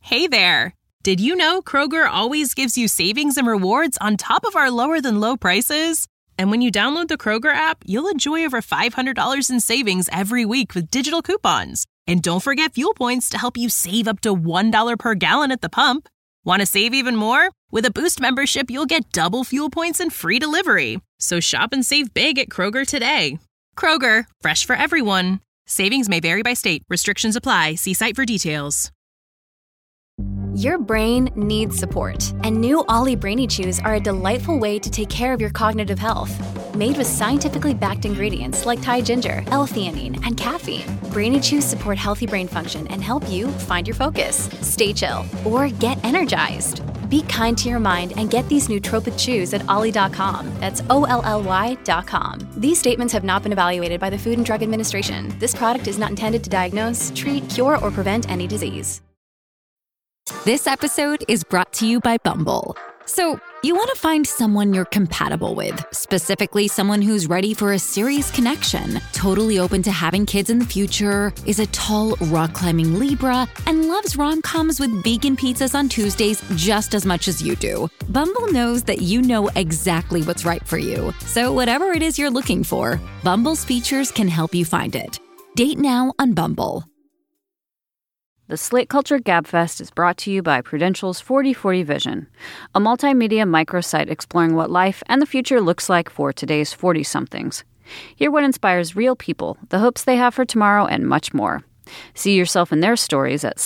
Hey there! Did you know Kroger always gives you savings and rewards on top of our lower-than-low prices? And when you download the Kroger app, you'll enjoy over $500 in savings every week with digital coupons. And don't forget fuel points to help you save up to $1 per gallon at the pump. Want to save even more? With a Boost membership, you'll get double fuel points and free delivery. So shop and save big at Kroger today. Kroger, fresh for everyone. Savings may vary by state. Restrictions apply. See site for details. Your brain needs support, and new Ollie Brainy Chews are a delightful way to take care of your cognitive health. Made with scientifically backed ingredients like Thai ginger, L-theanine, and caffeine, Brainy Chews support healthy brain function and help you find your focus, stay chill, or get energized. Be kind to your mind and get these nootropic chews at ollie.com. That's OLLY.com. These statements have not been evaluated by the Food and Drug Administration. This product is not intended to diagnose, treat, cure, or prevent any disease. This episode is brought to you by Bumble. So, you want to find someone you're compatible with, specifically someone who's ready for a serious connection, totally open to having kids in the future, is a tall, rock-climbing Libra, and loves rom-coms with vegan pizzas on Tuesdays just as much as you do. Bumble knows that you know exactly what's right for you. So whatever it is you're looking for, Bumble's features can help you find it. Date now on Bumble. The Slate Culture Gabfest is brought to you by Prudential's 40/40 Vision, a multimedia microsite exploring what life and the future looks like for today's 40-somethings. Hear what inspires real people, the hopes they have for tomorrow, and much more. See yourself in their stories at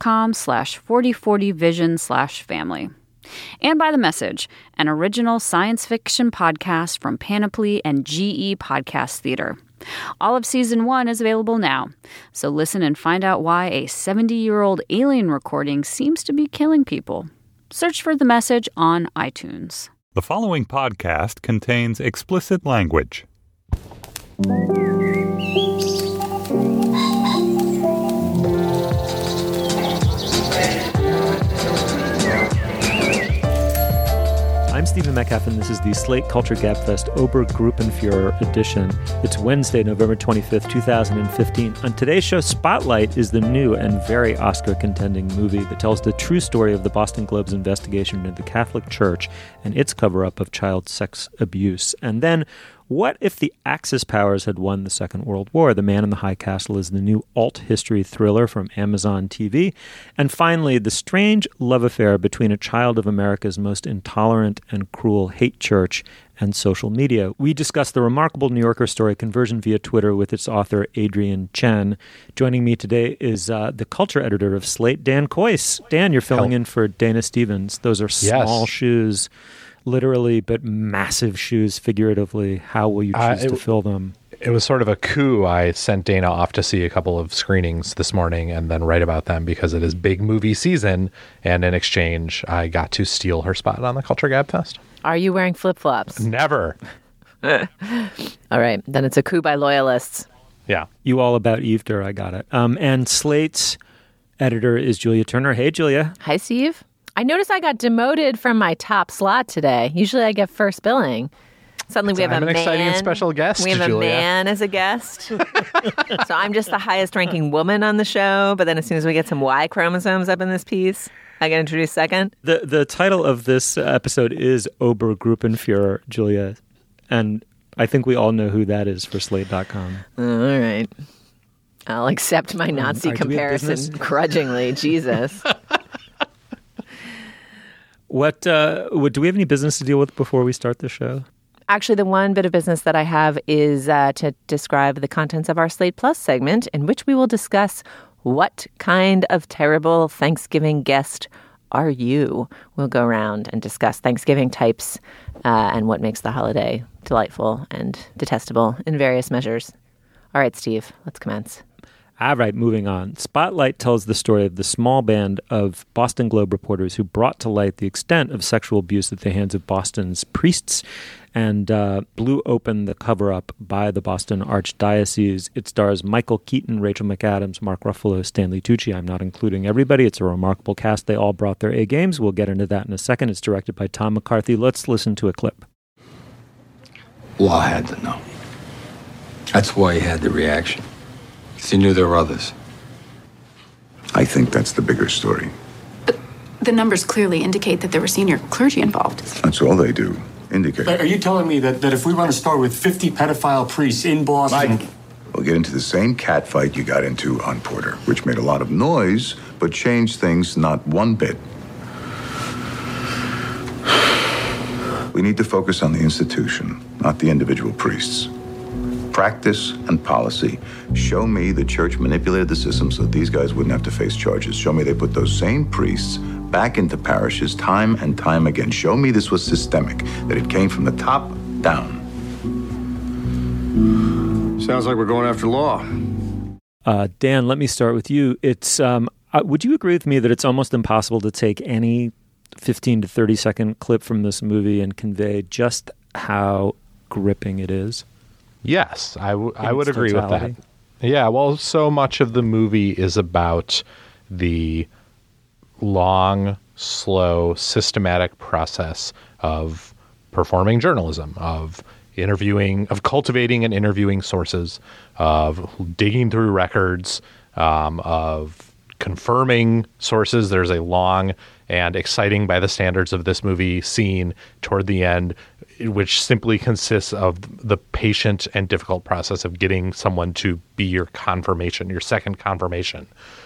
slate.com/4040vision/family. And by The Message, an original science fiction podcast from Panoply and GE Podcast Theater. All of Season 1 is available now, so listen and find out why a 70-year-old alien recording seems to be killing people. Search for The Message on iTunes. The following podcast contains explicit language. I'm Stephen Metcalf, and this is the Slate Culture Gabfest Obergruppenführer edition. It's Wednesday, November 25th, 2015. On today's show, Spotlight is the new and very Oscar-contending movie that tells the true story of the Boston Globe's investigation into the Catholic Church and its cover-up of child sex abuse. And then, what if the Axis powers had won the Second World War? The Man in the High Castle is the new alt-history thriller from Amazon TV. And finally, the strange love affair between a child of America's most intolerant and cruel hate church and social media. We discuss the remarkable New Yorker story Conversion via Twitter with its author, Adrian Chen. Joining me today is the culture editor of Slate, Dan Kois. Dan, you're filling in for Dana Stevens. Those are small shoes. Literally, but massive shoes figuratively. How will you choose to fill them? It was sort of a coup. I sent Dana off to see a couple of screenings this morning and then write about them because it is big movie season. And in exchange, I got to steal her spot on the Culture Gabfest. Are you wearing flip-flops? Never. All right. Then it's a coup by loyalists. Yeah. You all about Eveter. I got it. And Slate's editor is Julia Turner. Hey, Julia. Hi, Steve. I noticed I got demoted from my top slot today. Usually I get first billing. Suddenly we have an exciting and special guest, We have Julia. a man as a guest. So I'm just the highest ranking woman on the show. But then as soon as we get some Y chromosomes up in this piece, I get introduced second. The title of this episode is Obergruppenführer, Julia. And I think we all know who that is for Slate.com. All right. I'll accept my Nazi comparison grudgingly. Jesus. What do we have any business to deal with before we start the show? Actually, the one bit of business that I have is to describe the contents of our Slate Plus segment, in which we will discuss what kind of terrible Thanksgiving guest are you? We'll go around and discuss Thanksgiving types and what makes the holiday delightful and detestable in various measures. All right, Steve, let's commence. All right, moving on. Spotlight tells the story of the small band of Boston Globe reporters who brought to light the extent of sexual abuse at the hands of Boston's priests and blew open the cover-up by the Boston Archdiocese. It stars Michael Keaton, Rachel McAdams, Mark Ruffalo, Stanley Tucci. I'm not including everybody. It's a remarkable cast. They all brought their A-games. We'll get into that in a second. It's directed by Tom McCarthy. Let's listen to a clip. Law had to know. That's why he had the reaction. Because he knew there were others. I think that's the bigger story. The numbers clearly indicate that there were senior clergy involved. That's all they do. Indicate. But are you telling me that if we run a store with 50 pedophile priests in Boston... Mike, we'll get into the same cat fight you got into on Porter, which made a lot of noise, but changed things not one bit. We need to focus on the institution, not the individual priests. Practice and policy. Show me the church manipulated the system so that these guys wouldn't have to face charges. Show me they put those same priests back into parishes time and time again. Show me this was systemic, that it came from the top down. Sounds like we're going after law. Dan, let me start with you. It's would you agree with me that it's almost impossible to take any 15 to 30 second clip from this movie and convey just how gripping it is? Yes, I would agree with that. Yeah, well, so much of the movie is about the long, slow, systematic process of performing journalism, of interviewing, of cultivating and interviewing sources, of digging through records, of confirming sources. There's a long and exciting by the standards of this movie scene toward the end, which simply consists of the patient and difficult process of getting someone to be your confirmation, your second confirmation.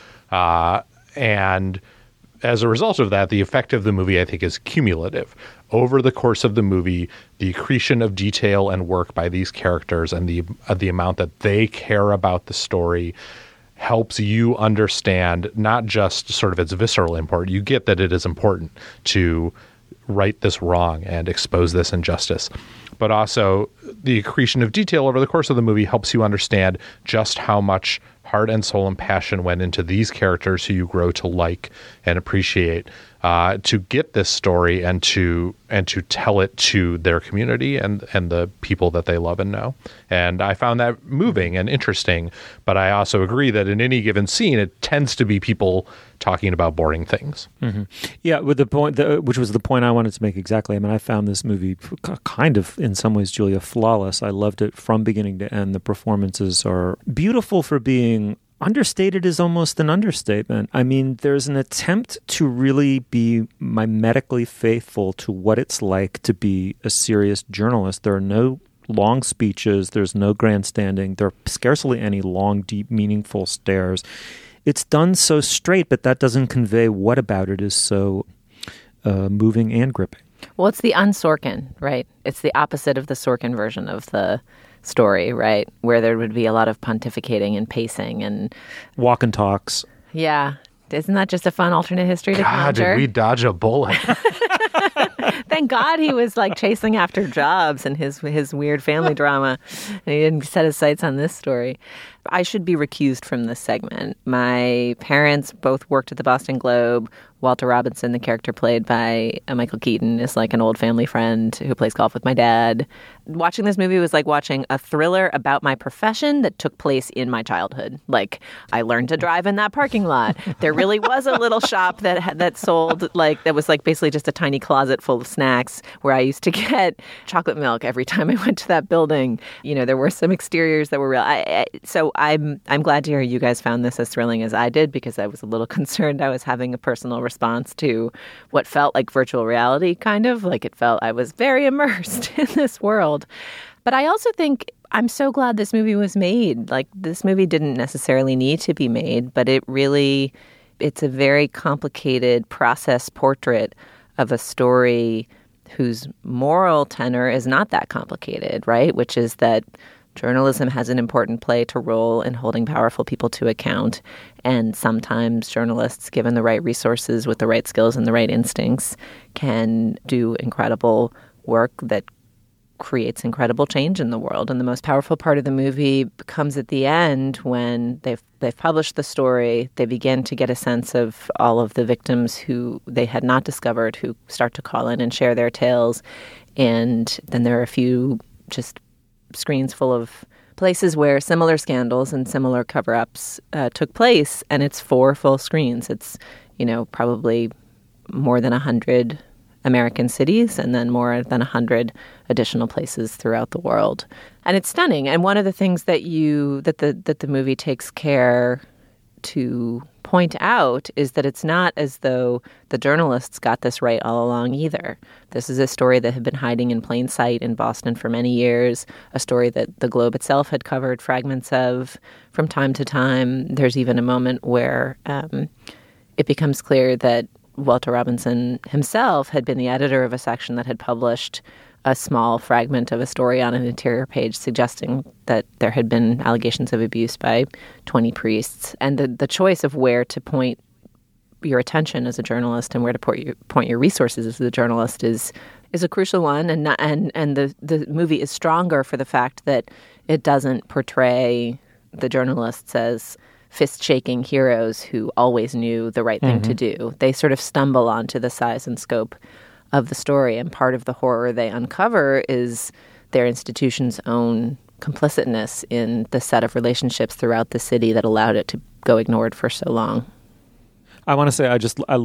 And as a result of that, the effect of the movie, I think, is cumulative. Over the course of the movie, the accretion of detail and work by these characters and the amount that they care about the story helps you understand not just sort of its visceral import. You get that it is important to right this wrong and expose this injustice, but also the accretion of detail over the course of the movie helps you understand just how much heart and soul and passion went into these characters who you grow to like and appreciate, to get this story and to tell it to their community and the people that they love and know. And I found that moving and interesting, but I also agree that in any given scene, it tends to be people talking about boring things. Mm-hmm. Yeah, with the point, which was the point I wanted to make exactly. I mean, I found this movie kind of, in some ways, Julia, flawless. I loved it from beginning to end. The performances are beautiful for being understated is almost an understatement. I mean, there's an attempt to really be mimetically faithful to what it's like to be a serious journalist. There are no long speeches. There's no grandstanding. There are scarcely any long, deep, meaningful stares. It's done so straight, but that doesn't convey what about it is so moving and gripping. Well, it's the un-Sorkin, right? It's the opposite of the Sorkin version of the story, right? Where there would be a lot of pontificating and pacing and walk and talks. Yeah. Isn't that just a fun alternate history to conjure? God, did we dodge a bullet? Thank God he was like chasing after jobs and his weird family drama, and he didn't set his sights on this story. I should be recused from this segment. My parents both worked at the Boston Globe. Walter Robinson, the character played by Michael Keaton, is like an old family friend who plays golf with my dad. Watching this movie was like watching a thriller about my profession that took place in my childhood. Like, I learned to drive in that parking lot. There really was a little shop that sold, like, that was like basically just a tiny closet full of snacks where I used to get chocolate milk every time I went to that building. You know, there were some exteriors that were real. So I'm glad to hear you guys found this as thrilling as I did, because I was a little concerned I was having a personal response to what felt like virtual reality, kind of. Like, it felt I was very immersed in this world. But I also think I'm so glad this movie was made. Like, this movie didn't necessarily need to be made, but it's a very complicated process portrait of a story whose moral tenor is not that complicated, right? Which is that journalism has an important role in holding powerful people to account. And sometimes journalists, given the right resources with the right skills and the right instincts, can do incredible work that creates incredible change in the world. And the most powerful part of the movie comes at the end when they've published the story. They begin to get a sense of all of the victims who they had not discovered, who start to call in and share their tales. And then there are a few just screens full of places where similar scandals and similar cover-ups took place, and it's 4 full screens. It's, probably more than 100 American cities and then more than 100 additional places throughout the world. And it's stunning. And one of the things that the movie takes care to point out is that it's not as though the journalists got this right all along either. This is a story that had been hiding in plain sight in Boston for many years, a story that the Globe itself had covered fragments of from time to time. There's even a moment where it becomes clear that Walter Robinson himself had been the editor of a section that had published a small fragment of a story on an interior page suggesting that there had been allegations of abuse by 20 priests. And the choice of where to point your attention as a journalist and where to point your resources as a journalist is a crucial one. And the movie is stronger for the fact that it doesn't portray the journalists as fist-shaking heroes who always knew the right thing to do. They sort of stumble onto the size and scope of the story, and part of the horror they uncover is their institution's own complicitness in the set of relationships throughout the city that allowed it to go ignored for so long. I want to say I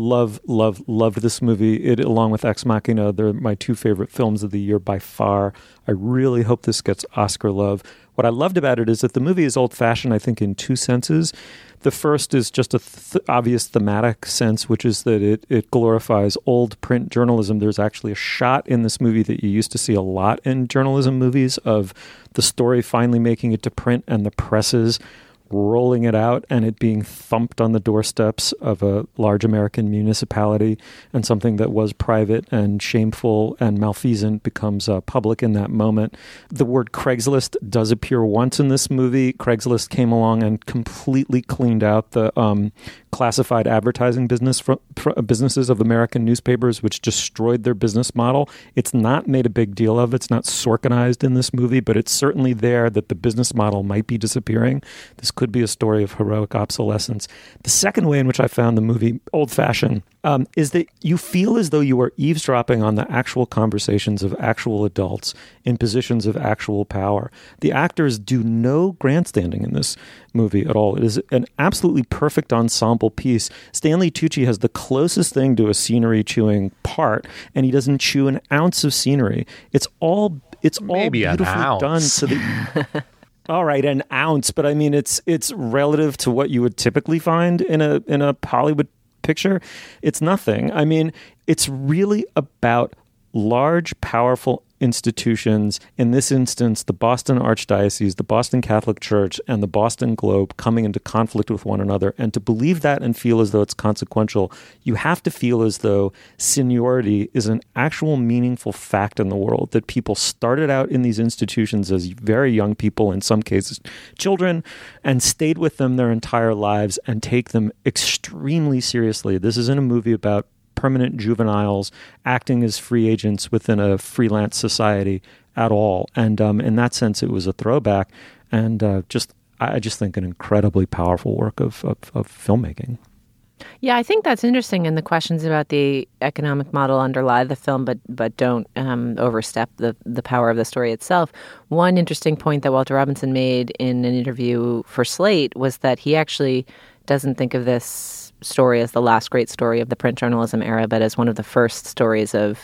loved this movie. It, along with Ex Machina, they're my two favorite films of the year by far. I really hope this gets Oscar love. What I loved about it is that the movie is old-fashioned, I think, in two senses. The first is just a obvious thematic sense, which is that it glorifies old print journalism. There's actually a shot in this movie that you used to see a lot in journalism movies of the story finally making it to print and the presses rolling it out and it being thumped on the doorsteps of a large American municipality, and something that was private and shameful and malfeasant becomes public in that moment. The word Craigslist does appear once in this movie. Craigslist came along and completely cleaned out the classified advertising businesses of American newspapers, which destroyed their business model. It's not made a big deal of. It's not Sorkinized in this movie, but it's certainly there that the business model might be disappearing. This could be a story of heroic obsolescence. The second way in which I found the movie old-fashioned is that you feel as though you are eavesdropping on the actual conversations of actual adults in positions of actual power. The actors do no grandstanding in this movie at all. It is an absolutely perfect ensemble piece. Stanley Tucci has the closest thing to a scenery-chewing part, and he doesn't chew an ounce of scenery. It's all maybe beautifully done so that... All right, an ounce, but I mean it's relative to what you would typically find in a Hollywood picture. It's nothing. I mean, it's really about large, powerful institutions, in this instance, the Boston Archdiocese, the Boston Catholic Church, and the Boston Globe coming into conflict with one another. And to believe that and feel as though it's consequential, you have to feel as though seniority is an actual meaningful fact in the world, that people started out in these institutions as very young people, in some cases children, and stayed with them their entire lives and take them extremely seriously. This isn't a movie about permanent juveniles acting as free agents within a freelance society at all. And in that sense, it was a throwback, and I just think an incredibly powerful work of filmmaking. Yeah, I think that's interesting, and the questions about the economic model underlie the film, but don't overstep the power of the story itself. One interesting point that Walter Robinson made in an interview for Slate was that he actually doesn't think of this story as the last great story of the print journalism era, but as one of the first stories of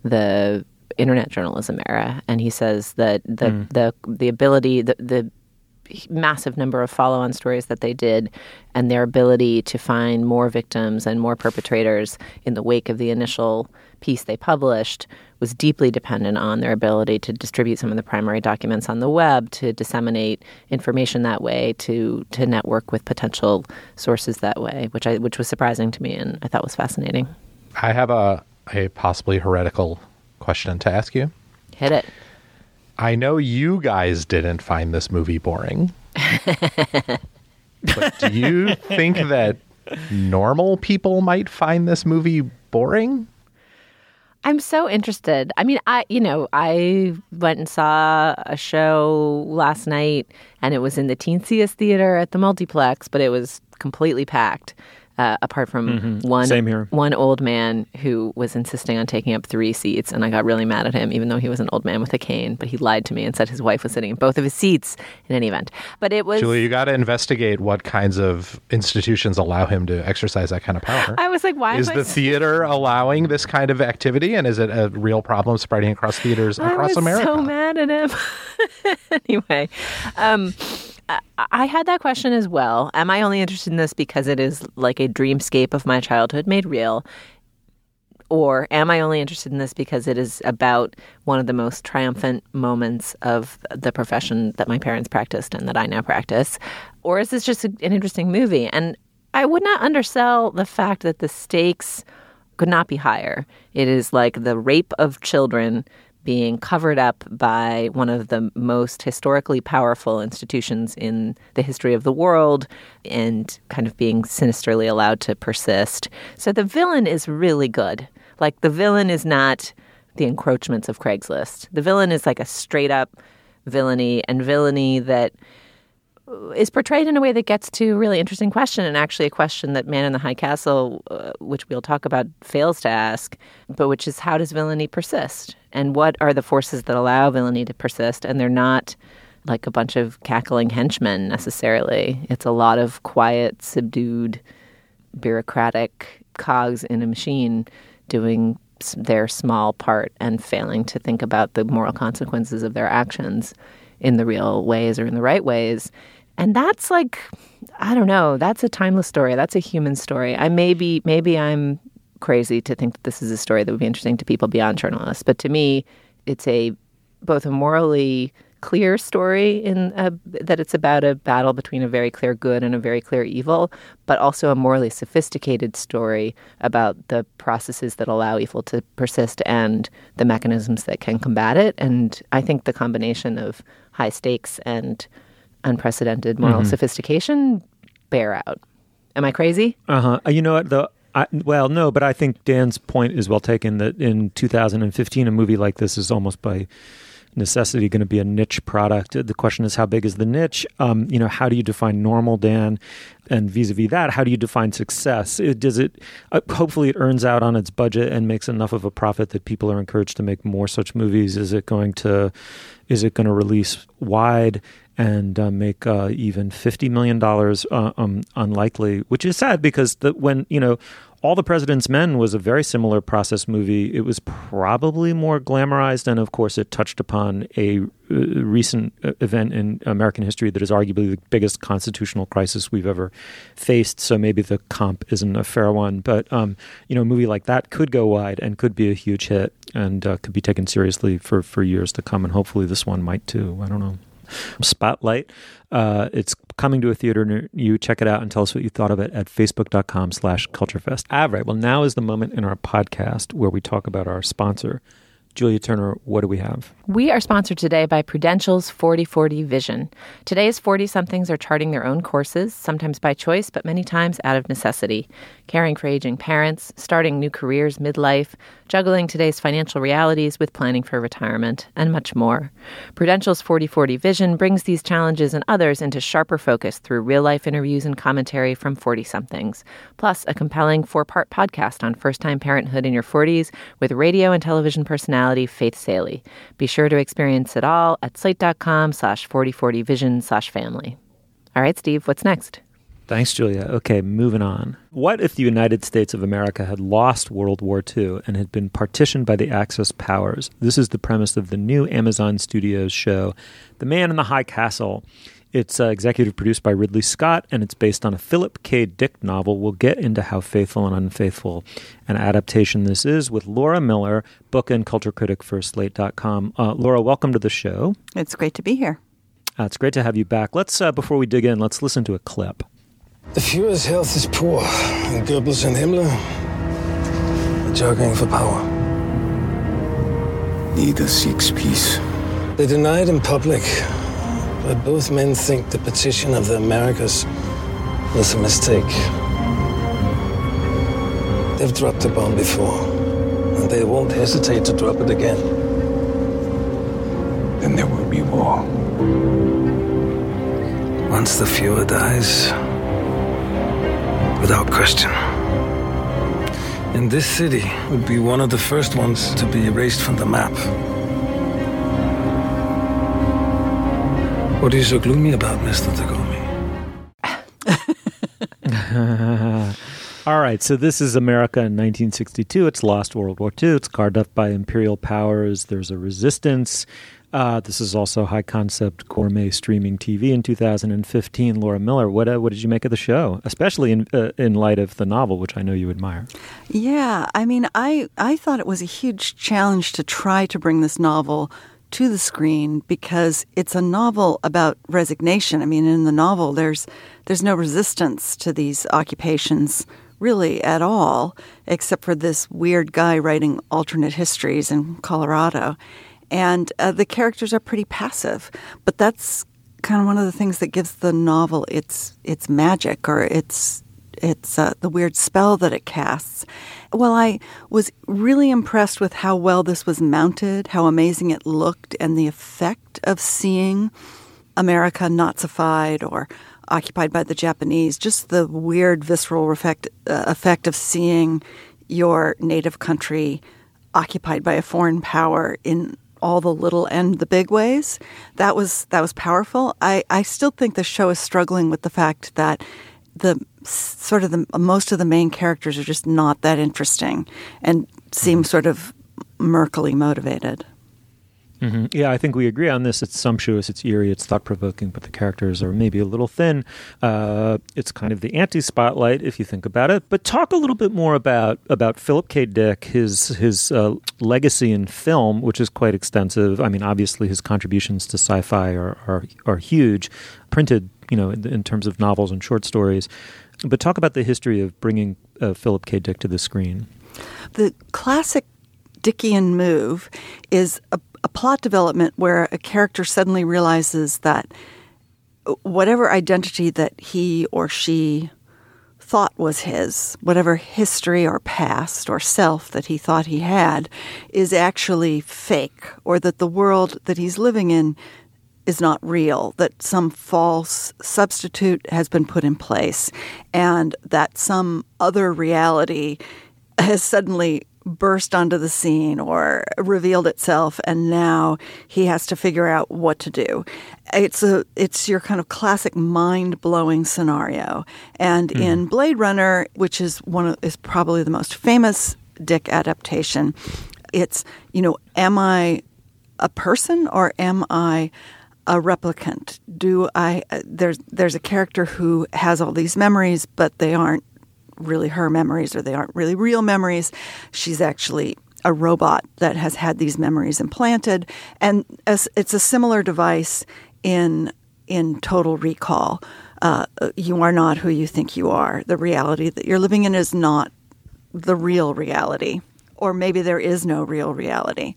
the internet journalism era. And he says that the ability, the massive number of follow-on stories that they did, and their ability to find more victims and more perpetrators in the wake of the initial piece they published was deeply dependent on their ability to distribute some of the primary documents on the web, to disseminate information that way, to network with potential sources that way, which was surprising to me and I thought was fascinating. I have a possibly heretical question to ask you. Hit it. I know you guys didn't find this movie boring, but do you think that normal people might find this movie boring? I'm so interested. I mean, I went and saw a show last night, and it was in the teensiest theater at the multiplex, but it was completely packed. Apart from one old man who was insisting on taking up 3 seats, and I got really mad at him, even though he was an old man with a cane, but he lied to me and said his wife was sitting in both of his seats in any event. But it was... Julie, you got to investigate what kinds of institutions allow him to exercise that kind of power. I was like, why is the theater allowing this kind of activity, and is it a real problem spreading across theaters across America? I was so mad at him. Anyway, I had that question as well. Am I only interested in this because it is like a dreamscape of my childhood made real? Or am I only interested in this because it is about one of the most triumphant moments of the profession that my parents practiced and that I now practice? Or is this just an interesting movie? And I would not undersell the fact that the stakes could not be higher. It is like the rape of children being covered up by one of the most historically powerful institutions in the history of the world and kind of being sinisterly allowed to persist. So the villain is really good. Like, the villain is not the encroachments of Craigslist. The villain is like a straight up villainy, and villainy that is portrayed in a way that gets to a really interesting question, and actually a question that Man in the High Castle, which we'll talk about, fails to ask, but which is, how does villainy persist? And what are the forces that allow villainy to persist? And they're not like a bunch of cackling henchmen necessarily. It's a lot of quiet, subdued, bureaucratic cogs in a machine doing their small part and failing to think about the moral consequences of their actions in the real ways or in the right ways. And that's like, I don't know, that's a timeless story. That's a human story. Maybe I'm crazy to think that this is a story that would be interesting to people beyond journalists. But to me, it's both a morally clear story in that it's about a battle between a very clear good and a very clear evil, but also a morally sophisticated story about the processes that allow evil to persist and the mechanisms that can combat it. And I think the combination of high stakes and unprecedented moral sophistication bear out. Am I crazy? You know what, no, but I think Dan's point is well taken, that in 2015, a movie like this is almost by necessity going to be a niche product. The question is, how big is the niche? How do you define normal, Dan? And vis-a-vis that, how do you define success? Hopefully it earns out on its budget and makes enough of a profit that people are encouraged to make more such movies. Is it going to release wide and make even $50 million? Unlikely, which is sad, because when All the President's Men was a very similar process movie. It was probably more glamorized, and of course it touched upon a recent event in American history that is arguably the biggest constitutional crisis we've ever faced. So maybe the comp isn't a fair one. But, a movie like that could go wide and could be a huge hit and could be taken seriously for years to come. And hopefully this one might too. I don't know. Spotlight. It's coming to a theater near you. Check it out and tell us what you thought of it at facebook.com/culturefest. All right. Well, now is the moment in our podcast where we talk about our sponsor. Julia Turner, what do we have? We are sponsored today by Prudential's 40/40 Vision. Today's 40-somethings are charting their own courses, sometimes by choice, but many times out of necessity. Caring for aging parents, starting new careers midlife, juggling today's financial realities with planning for retirement, and much more. Prudential's 40/40 Vision brings these challenges and others into sharper focus through real-life interviews and commentary from 40-somethings, plus a compelling 4-part podcast on first-time parenthood in your 40s with radio and television personality Faith Saley. Be sure to experience it all at slate.com/4040vision/family. All right, Steve, what's next? Thanks, Julia. Okay, moving on. What if the United States of America had lost World War II and had been partitioned by the Axis powers? This is the premise of the new Amazon Studios show, The Man in the High Castle. It's executive produced by Ridley Scott, and it's based on a Philip K. Dick novel. We'll get into how faithful and unfaithful an adaptation this is with Laura Miller, book and culture critic for Slate.com. Laura, welcome to the show. It's great to be here. It's great to have you back. Let's before we dig in, let's listen to a clip. The Führer's health is poor, and Goebbels and Himmler are jockeying for power. Neither seeks peace. They deny it in public, but both men think the partition of the Americas was a mistake. They've dropped a bomb before, and they won't hesitate to drop it again. Then there will be war. Once the Führer dies, without question. And this city would be one of the first ones to be erased from the map. What are you so gloomy about, Mr. Tagomi? All right, so this is America in 1962. It's lost World War II. It's carved up by imperial powers. There's a resistance. This is also high concept gourmet streaming TV in 2015. Laura Miller, what did you make of the show, especially in light of the novel, which I know you admire? Yeah, I mean, I thought it was a huge challenge to try to bring this novel to the screen because it's a novel about resignation. I mean, in the novel, there's no resistance to these occupations really at all, except for this weird guy writing alternate histories in Colorado. And the characters are pretty passive, but that's kind of one of the things that gives the novel its magic, or it's the weird spell that it casts. Well, I was really impressed with how well this was mounted, how amazing it looked, and the effect of seeing America Nazified or occupied by the Japanese, just the weird visceral effect of seeing your native country occupied by a foreign power in all the little and the big ways. That was powerful. I still think the show is struggling with the fact that most of the main characters are just not that interesting and seem sort of murkily motivated. Mm-hmm. Yeah, I think we agree on this. It's sumptuous, it's eerie, it's thought-provoking, but the characters are maybe a little thin. It's kind of the anti-Spotlight, if you think about it. But talk a little bit more about Philip K. Dick, his legacy in film, which is quite extensive. I mean, obviously his contributions to sci-fi are huge, printed, in terms of novels and short stories. But talk about the history of bringing Philip K. Dick to the screen. The classic Dickian move is a plot development where a character suddenly realizes that whatever identity that he or she thought was his, whatever history or past or self that he thought he had, is actually fake, or that the world that he's living in is not real, that some false substitute has been put in place, and that some other reality has suddenly burst onto the scene or revealed itself, and now he has to figure out what to do. It's your kind of classic mind-blowing scenario. And in Blade Runner, which is probably the most famous Dick adaptation, it's, am I a person or am I a replicant? There's a character who has all these memories, but they aren't really her memories, or they aren't really real memories. She's actually a robot that has had these memories implanted. And it's a similar device in Total Recall. You are not who you think you are. The reality that you're living in is not the real reality, or maybe there is no real reality.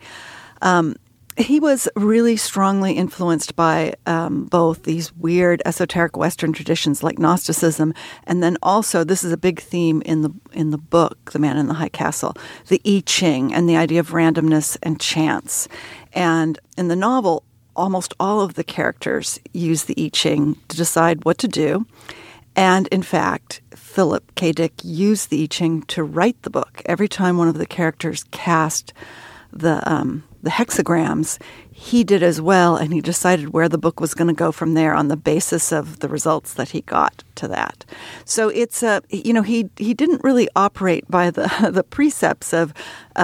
He was really strongly influenced by both these weird esoteric Western traditions like Gnosticism, and then also, this is a big theme in the book, The Man in the High Castle, the I Ching and the idea of randomness and chance. And in the novel, almost all of the characters use the I Ching to decide what to do. And in fact, Philip K. Dick used the I Ching to write the book. Every time one of the characters cast the hexagrams, he did as well, and he decided where the book was going to go from there on the basis of the results that he got to that. So it's he didn't really operate by the precepts of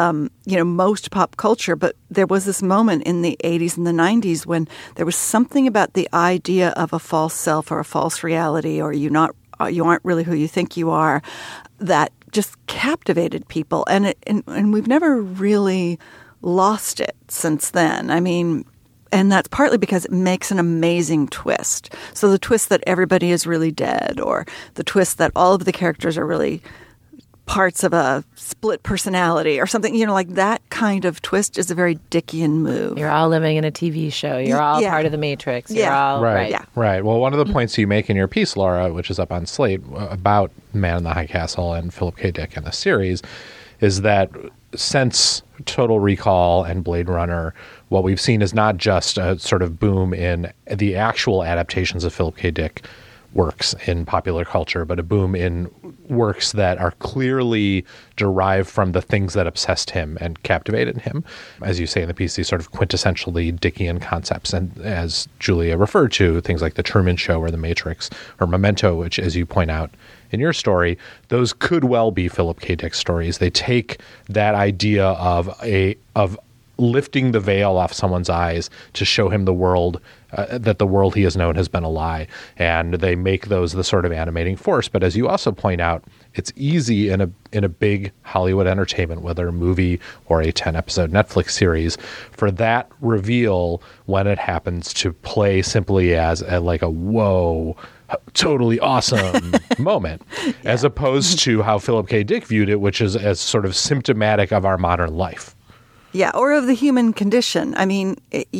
most pop culture, but there was this moment in the 80s and the 90s when there was something about the idea of a false self or a false reality, or you aren't really who you think you are, that just captivated people, and we've never really lost it since then. I mean, and that's partly because it makes an amazing twist. So the twist that everybody is really dead, or the twist that all of the characters are really parts of a split personality or something, like that kind of twist is a very Dickian move. You're all living in a TV show. You're all part of the Matrix. You're all right. Right. Well, one of the points you make in your piece, Laura, which is up on Slate, about Man in the High Castle and Philip K. Dick and the series, is that since Total Recall and Blade Runner, what we've seen is not just a sort of boom in the actual adaptations of Philip K. Dick works in popular culture, but a boom in works that are clearly derived from the things that obsessed him and captivated him. As you say in the piece, these sort of quintessentially Dickian concepts. And as Julia referred to, things like The Truman Show or The Matrix or Memento, which, as you point out in your story, those could well be Philip K. Dick stories. They take that idea of lifting the veil off someone's eyes to show him the world, that the world he has known has been a lie. And they make those the sort of animating force. But as you also point out, it's easy in a big Hollywood entertainment, whether a movie or a 10-episode Netflix series, for that reveal, when it happens, to play simply as a whoa, totally awesome moment, as opposed to how Philip K. Dick viewed it, which is as sort of symptomatic of our modern life. Yeah, or of the human condition. I mean,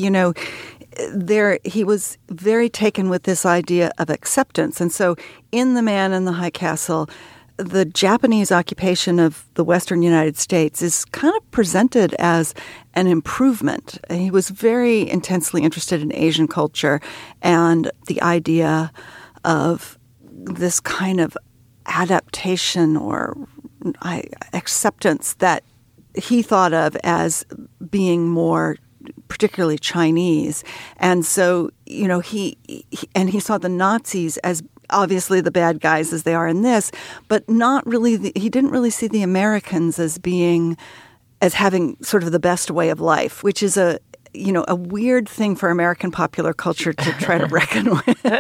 he was very taken with this idea of acceptance. And so in The Man in the High Castle, the Japanese occupation of the Western United States is kind of presented as an improvement. He was very intensely interested in Asian culture and the idea of this kind of adaptation or acceptance that he thought of as being more particularly Chinese. And so, he saw the Nazis as obviously the bad guys as they are in this, but not really, he didn't really see the Americans as having sort of the best way of life, which is a weird thing for American popular culture to try to reckon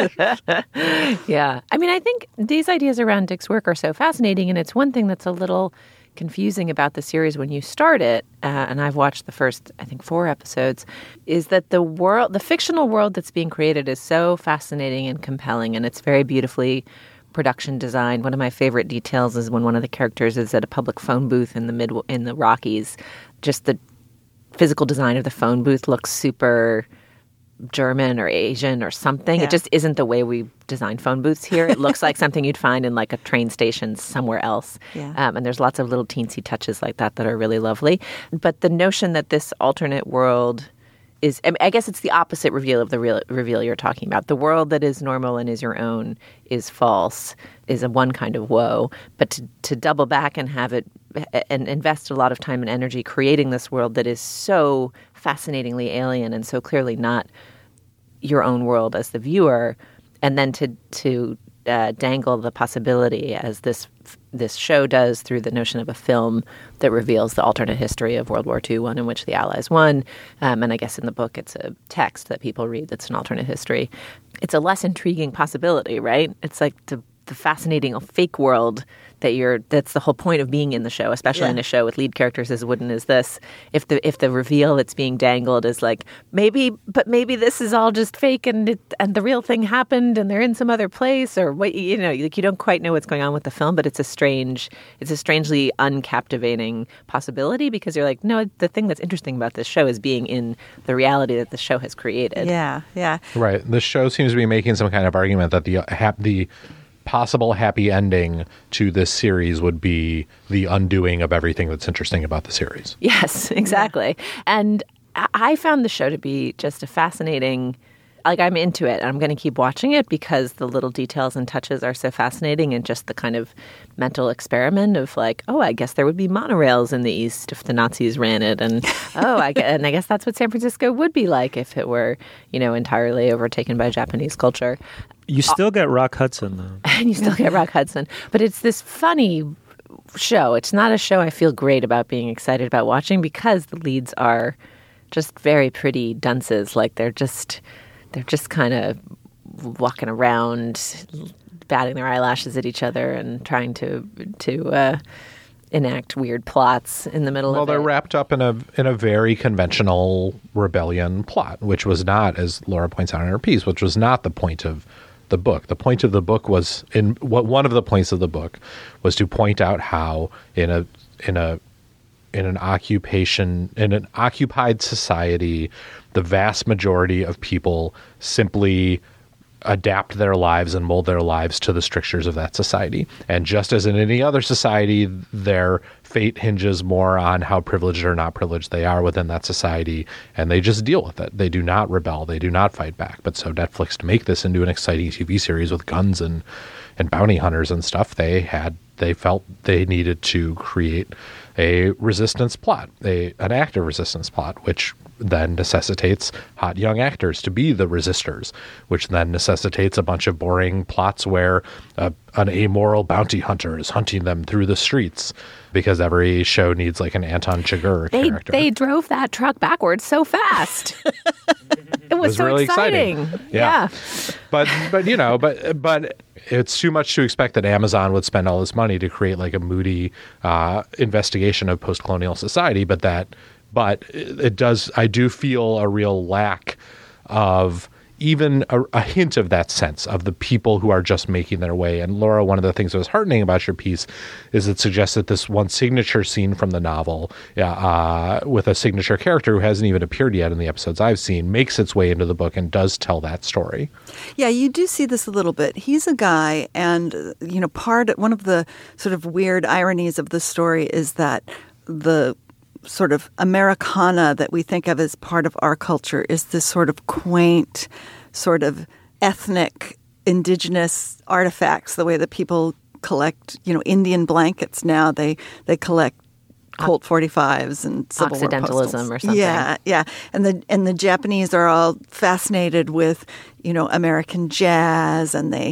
with. Yeah. I mean, I think these ideas around Dick's work are so fascinating, and it's one thing that's a little confusing about the series when you start it, and I've watched the first, I think, 4 episodes, is that the fictional world that's being created is so fascinating and compelling, and it's very beautifully production designed. One of my favorite details is when one of the characters is at a public phone booth in the Rockies. Just the physical design of the phone booth looks super German or Asian or something. Yeah. It just isn't the way we design phone booths here. It looks like something you'd find in like a train station somewhere else. Yeah. And there's lots of little teensy touches like that are really lovely. But the notion that this alternate world is, I guess it's the opposite reveal of the reveal you're talking about. The world that is normal and is your own is false, is a one kind of woe. But to double back and have it and invest a lot of time and energy creating this world that is so fascinatingly alien and so clearly not your own world as the viewer, and then to dangle the possibility, as this show does through the notion of a film that reveals the alternate history of World War II, one in which the Allies won. And I guess in the book it's a text that people read that's an alternate history. It's a less intriguing possibility, right? It's like the fascinating fake world that's the whole point of being in the show, especially in a show with lead characters as wooden as this. If the reveal that's being dangled is like, maybe this is all just fake and the real thing happened and they're in some other place, or what, you don't quite know what's going on with the film, but it's a strangely uncaptivating possibility, because you're like, no, the thing that's interesting about this show is being in the reality that the show has created. Yeah. Right. The show seems to be making some kind of argument that the possible happy ending to this series would be the undoing of everything that's interesting about the series. Yes, exactly. And I found the show to be just a fascinating, I'm into it, and I'm going to keep watching it because the little details and touches are so fascinating, and just the kind of mental experiment of like, oh, I guess there would be monorails in the East if the Nazis ran it, and I guess that's what San Francisco would be like if it were, entirely overtaken by Japanese culture. You still get Rock Hudson, though. And you still get Rock Hudson. But it's this funny show. It's not a show I feel great about being excited about watching, because the leads are just very pretty dunces. Like they're just kind of walking around, batting their eyelashes at each other and trying to enact weird plots in the middle of it. Well, they're wrapped up in a very conventional rebellion plot, which was not, as Laura points out in her piece, which was not the point of the book. The point of the book was one of the points of the book was to point out how in an occupied society, the vast majority of people simply adapt their lives and mold their lives to the strictures of that society. And just as in any other society, their fate hinges more on how privileged or not privileged they are within that society, and they just deal with it. They do not rebel. They do not fight back. But so Netflix, to make this into an exciting TV series with guns and bounty hunters and stuff, they felt they needed to create a resistance plot, an active resistance plot, which then necessitates hot young actors to be the resistors, which then necessitates a bunch of boring plots where an amoral bounty hunter is hunting them through the streets, because every show needs like an Anton Chigurh character. They drove that truck backwards so fast. It was so really exciting. Yeah. But it's too much to expect that Amazon would spend all this money to create like a moody investigation of post-colonial society. But it does. I do feel a real lack of even a hint of that sense of the people who are just making their way. And Laura, one of the things that was heartening about your piece is it suggests that this one signature scene from the novel with a signature character who hasn't even appeared yet in the episodes I've seen makes its way into the book and does tell that story. Yeah, you do see this a little bit. He's a guy, and one of the sort of weird ironies of the story is that the sort of Americana that we think of as part of our culture is this sort of quaint, sort of ethnic, indigenous artifacts, the way that people collect, Indian blankets now. They collect Colt 45s and Civil War Occidentalism postals. or something. Yeah. And the Japanese are all fascinated with, American jazz, and they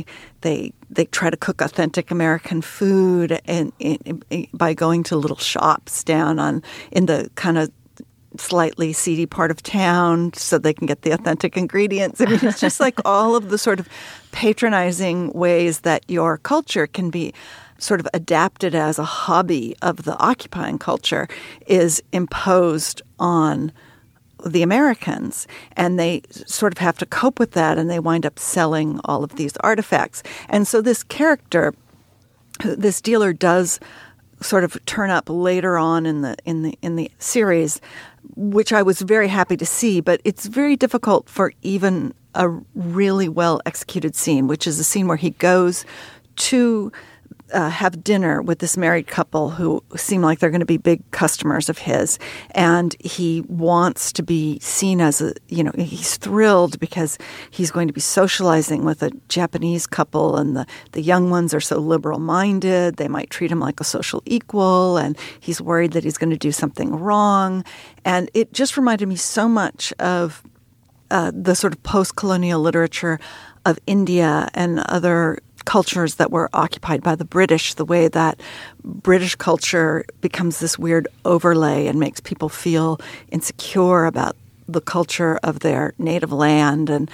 try to cook authentic American food and by going to little shops down in the kind of slightly seedy part of town so they can get the authentic ingredients. I mean, it's just like all of the sort of patronizing ways that your culture can be sort of adapted as a hobby of the occupying culture is imposed on the Americans, and they sort of have to cope with that, and they wind up selling all of these artifacts. And so this character, this dealer, does sort of turn up later on in the series, which I was very happy to see, but it's very difficult for even a really well executed scene, which is a scene where he goes to have dinner with this married couple who seem like they're going to be big customers of his. And he wants to be seen as he's thrilled because he's going to be socializing with a Japanese couple, and the young ones are so liberal-minded. They might treat him like a social equal, and he's worried that he's going to do something wrong. And it just reminded me so much of the sort of post-colonial literature of India and other cultures that were occupied by the British, the way that British culture becomes this weird overlay and makes people feel insecure about the culture of their native land and,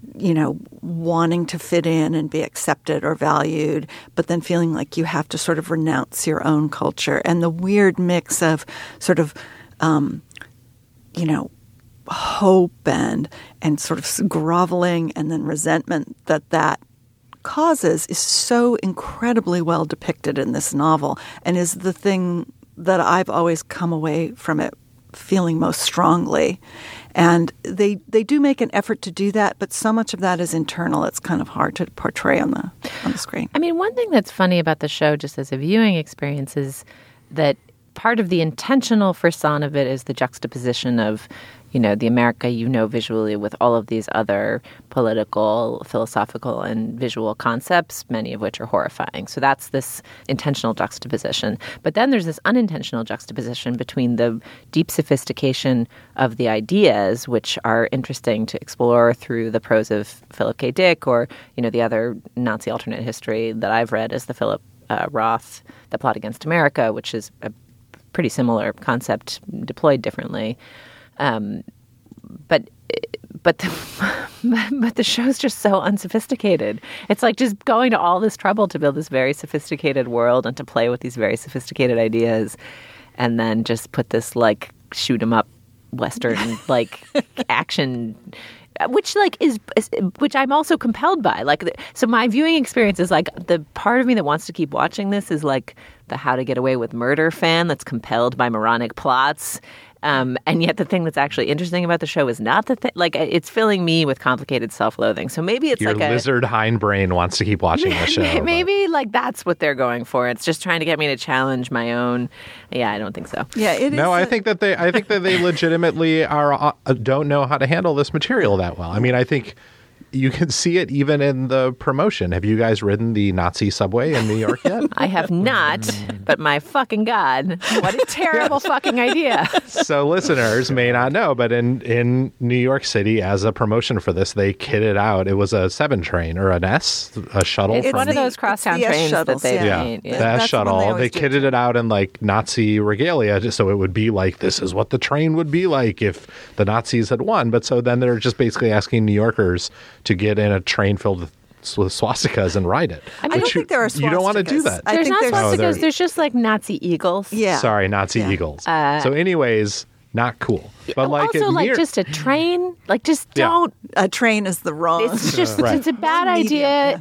wanting to fit in and be accepted or valued, but then feeling like you have to sort of renounce your own culture. And the weird mix of sort of, hope and sort of groveling and then resentment that causes is so incredibly well depicted in this novel, and is the thing that I've always come away from it feeling most strongly. And they do make an effort to do that, but so much of that is internal. It's kind of hard to portray on the screen. I mean, one thing that's funny about the show, just as a viewing experience, is that part of the intentional facade of it is the juxtaposition of, the America visually with all of these other political, philosophical, and visual concepts, many of which are horrifying. So that's this intentional juxtaposition. But then there's this unintentional juxtaposition between the deep sophistication of the ideas, which are interesting to explore through the prose of Philip K. Dick, or, the other Nazi alternate history that I've read is the Philip Roth, The Plot Against America, which is a pretty similar concept deployed differently. But the show's just so unsophisticated. It's like just going to all this trouble to build this very sophisticated world and to play with these very sophisticated ideas, and then just put this like shoot 'em up Western like action, which I'm also compelled by. So my viewing experience is like the part of me that wants to keep watching this is like the How to Get Away with Murder fan that's compelled by moronic plots. And yet the thing that's actually interesting about the show is not the thing. Like, it's filling me with complicated self-loathing. So maybe it's your lizard hindbrain wants to keep watching the show. Maybe like that's what they're going for. It's just trying to get me to challenge my own. Yeah, I don't think so. Yeah, it is. No, I think that they legitimately don't know how to handle this material that well. I mean, I think you can see it even in the promotion. Have you guys ridden the Nazi subway in New York yet? I have not, but my fucking God, what a terrible fucking idea. So listeners may not know, but in New York City, as a promotion for this, they kitted out. It was a 7 train or a shuttle. It's one of those crosstown trains that they made. The S shuttle. They kitted it out in like Nazi regalia, just so it would be like, this is what the train would be like if the Nazis had won. But so then they're just basically asking New Yorkers to get in a train filled with swastikas and ride it. I don't think there are swastikas. You don't want to do that. There's not swastikas. There's just like Nazi eagles. Yeah. Sorry, Nazi eagles. So anyways, not cool. But like also, like just a train, like just don't. A train is the wrong. It's just it's a bad idea,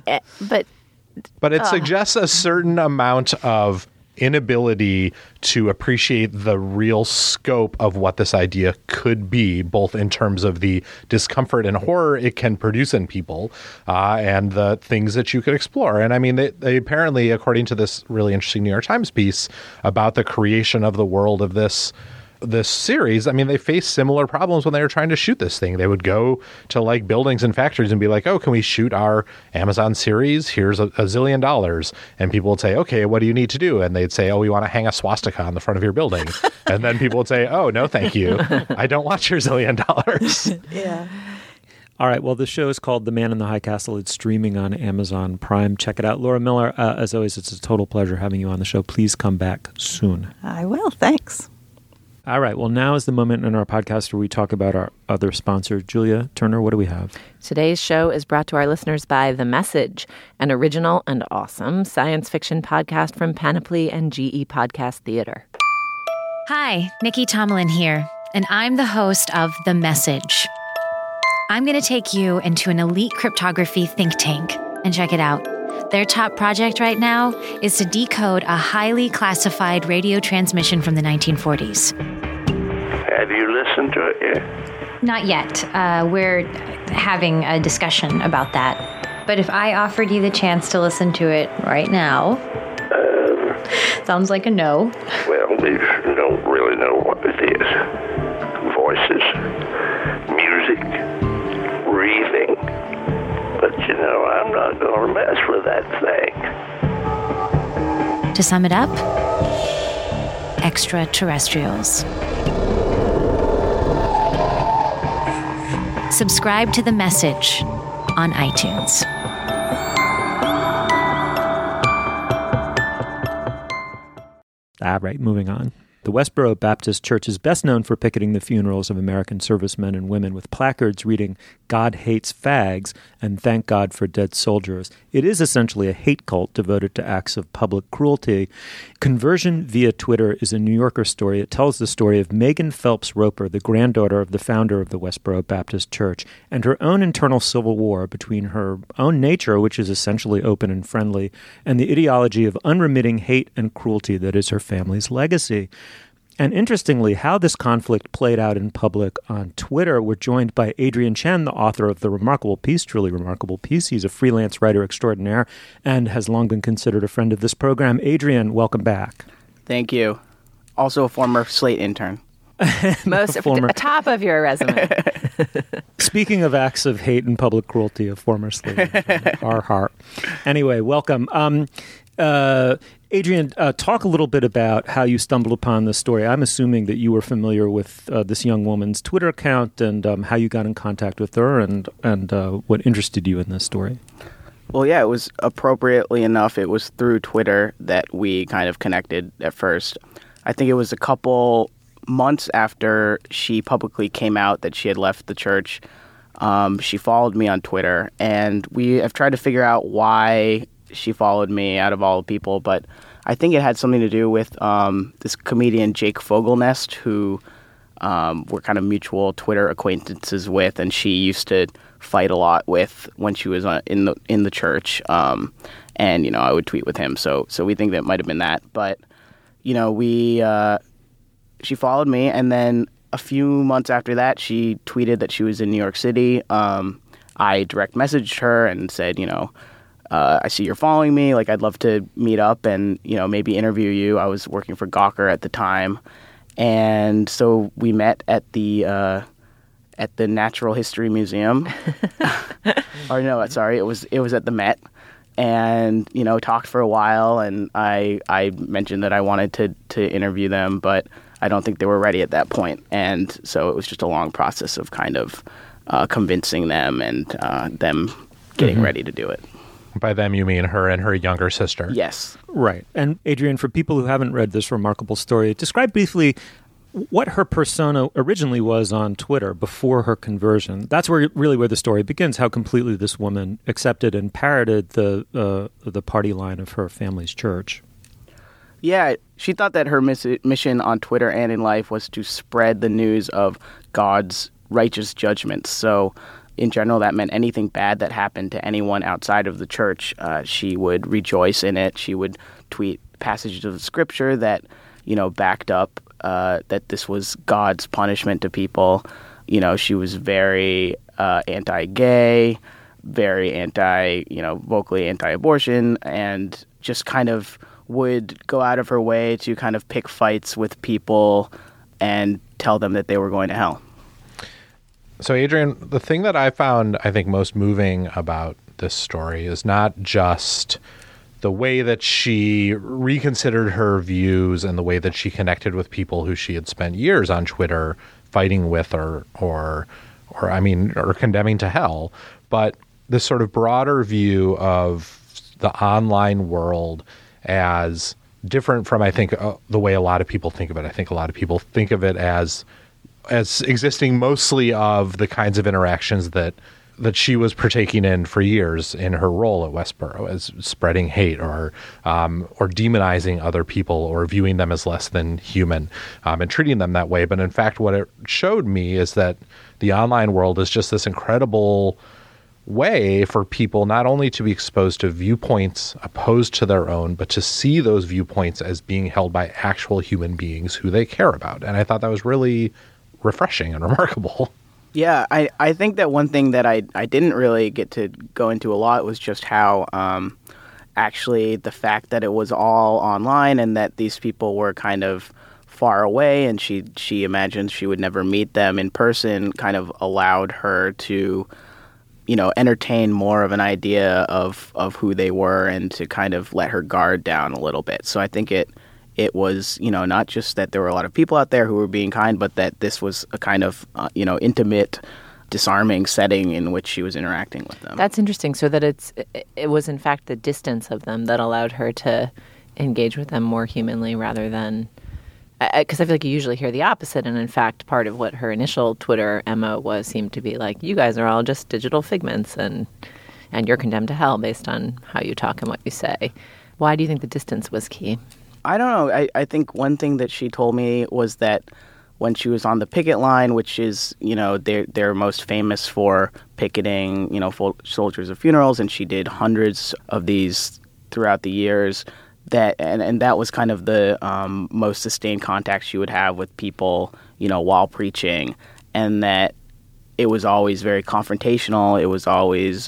but it suggests a certain amount of inability to appreciate the real scope of what this idea could be, both in terms of the discomfort and horror it can produce in people and the things that you could explore. And I mean, they apparently, according to this really interesting New York Times piece about the creation of the world of this series, I mean, they faced similar problems when they were trying to shoot this thing. They would go to like buildings and factories and be like, oh, can we shoot our Amazon series? Here's $1 zillion. And people would say, okay, what do you need to do? And they'd say, oh, we want to hang a swastika on the front of your building. And then people would say, oh, no, thank you. I don't want your $1 zillion. Yeah. All right. Well, the show is called The Man in the High Castle. It's streaming on Amazon Prime. Check it out. Laura Miller, as always, it's a total pleasure having you on the show. Please come back soon. I will. Thanks. All right. Well, now is the moment in our podcast where we talk about our other sponsor. Julia Turner, what do we have? Today's show is brought to our listeners by The Message, an original and awesome science fiction podcast from Panoply and GE Podcast Theater. Hi, Nikki Tomlin here, and I'm the host of The Message. I'm going to take you into an elite cryptography think tank and check it out. Their top project right now is to decode a highly classified radio transmission from the 1940s. Have you listened to it yet? Not yet. We're having a discussion about that. But if I offered you the chance to listen to it right now... sounds like a no. Well, you don't really know what it is. Voices, music, breathing. But, you know, I'm not going to mess with that thing. To sum it up, extraterrestrials. Subscribe to The Message on iTunes. All right, moving on. The Westboro Baptist Church is best known for picketing the funerals of American servicemen and women with placards reading, "God hates fags," and "Thank God for dead soldiers." It is essentially a hate cult devoted to acts of public cruelty. Conversion via Twitter is a New Yorker story. It tells the story of Megan Phelps Roper, the granddaughter of the founder of the Westboro Baptist Church, and her own internal civil war between her own nature, which is essentially open and friendly, and the ideology of unremitting hate and cruelty that is her family's legacy. And interestingly, how this conflict played out in public on Twitter, we're joined by Adrian Chen, the author of the remarkable piece, truly remarkable piece. He's a freelance writer extraordinaire and has long been considered a friend of this program. Adrian, welcome back. Thank you. Also a former Slate intern. Top of your resume. Speaking of acts of hate and public cruelty, a former Slate intern. Our heart. Anyway, welcome. Adrian, talk a little bit about how you stumbled upon this story. I'm assuming that you were familiar with this young woman's Twitter account and how you got in contact with her and what interested you in this story. Well, yeah, it was appropriately enough. It was through Twitter that we kind of connected at first. I think it was a couple months after she publicly came out that she had left the church. She followed me on Twitter, and we have tried to figure out why she followed me out of all the people, but I think it had something to do with this comedian Jake Fogelnest, who we're kind of mutual Twitter acquaintances with, and she used to fight a lot with when she was in the church, and you know I would tweet with him, so we think that might have been that. But you know she followed me, and then a few months after that, she tweeted that she was in New York City. I direct messaged her and said, you know, I see you're following me. Like, I'd love to meet up and, you know, maybe interview you. I was working for Gawker at the time. And so we met at the at the Natural History Museum. Or no, sorry, it was at the Met. And, you know, talked for a while, and I mentioned that I wanted to interview them, but I don't think they were ready at that point. And so it was just a long process of kind of convincing them and them getting ready to do it. By them, you mean her and her younger sister? Yes. Right. And Adrian, for people who haven't read this remarkable story, describe briefly what her persona originally was on Twitter before her conversion. That's where the story begins, how completely this woman accepted and parroted the party line of her family's church. Yeah, she thought that her mission on Twitter and in life was to spread the news of God's righteous judgments. So in general, that meant anything bad that happened to anyone outside of the church, she would rejoice in it. She would tweet passages of the scripture that, you know, backed up that this was God's punishment to people. You know, she was very anti-gay, very vocally anti-abortion, and just kind of would go out of her way to kind of pick fights with people and tell them that they were going to hell. So, Adrian, the thing that I found, I think, most moving about this story is not just the way that she reconsidered her views and the way that she connected with people who she had spent years on Twitter fighting with or condemning to hell, but this sort of broader view of the online world as different from, I think, the way a lot of people think of it. I think a lot of people think of it as existing mostly of the kinds of interactions that she was partaking in for years in her role at Westboro, as spreading hate or demonizing other people or viewing them as less than human and treating them that way. But in fact, what it showed me is that the online world is just this incredible way for people not only to be exposed to viewpoints opposed to their own, but to see those viewpoints as being held by actual human beings who they care about. And I thought that was really refreshing and remarkable. Yeah, I think that one thing that I didn't really get to go into a lot was just how actually the fact that it was all online and that these people were kind of far away and she imagined she would never meet them in person kind of allowed her to, you know, entertain more of an idea of who they were and to kind of let her guard down a little bit. So I think it was, you know, not just that there were a lot of people out there who were being kind, but that this was a kind of, intimate, disarming setting in which she was interacting with them. That's interesting. So that it was, in fact, the distance of them that allowed her to engage with them more humanly rather than... Because I feel like you usually hear the opposite. And in fact, part of what her initial Twitter MO seemed to be like, you guys are all just digital figments and you're condemned to hell based on how you talk and what you say. Why do you think the distance was key? I don't know. I think one thing that she told me was that when she was on the picket line, which is, you know, they're most famous for picketing, you know, soldiers of funerals, and she did hundreds of these throughout the years, that and that was kind of the most sustained contact she would have with people, you know, while preaching, and that it was always very confrontational. It was always